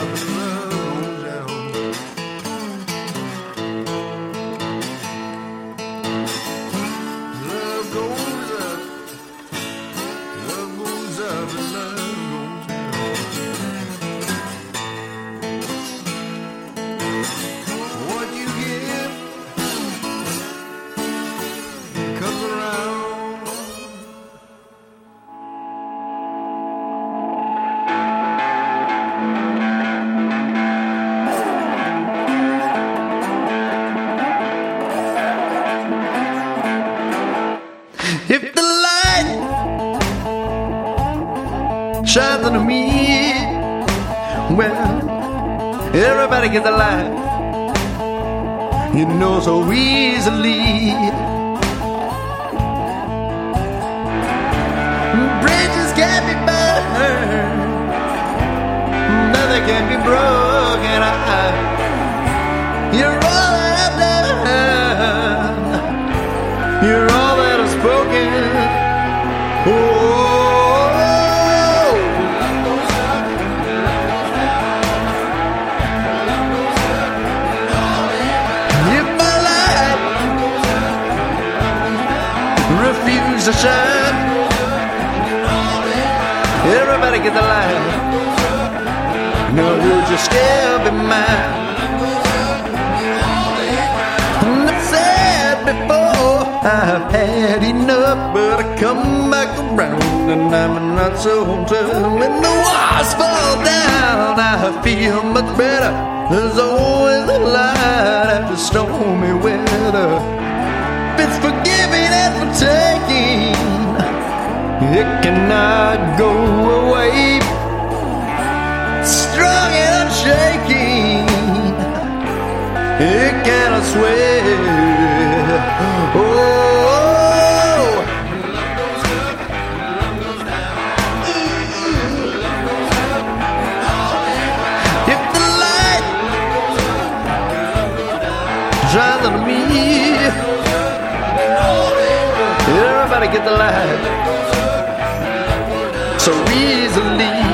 If the light shines on me, well, everybody get the light, you know, so easily. Bridges can't be burned, nothing can be broken. You're all that I've done, you're all that I've spoken. Oh, if my light refuse to shine, everybody get the light. Now would you still be mine? And I've said before, I've had enough, but I come back around and I'm not so tough. When the walls fall down, I feel much better. There's always a light after stormy weather. If it's for giving and for taking, it cannot go away. Strong and unshaking, it cannot sway. Oh, if the light shines on me, everybody get the light so easily.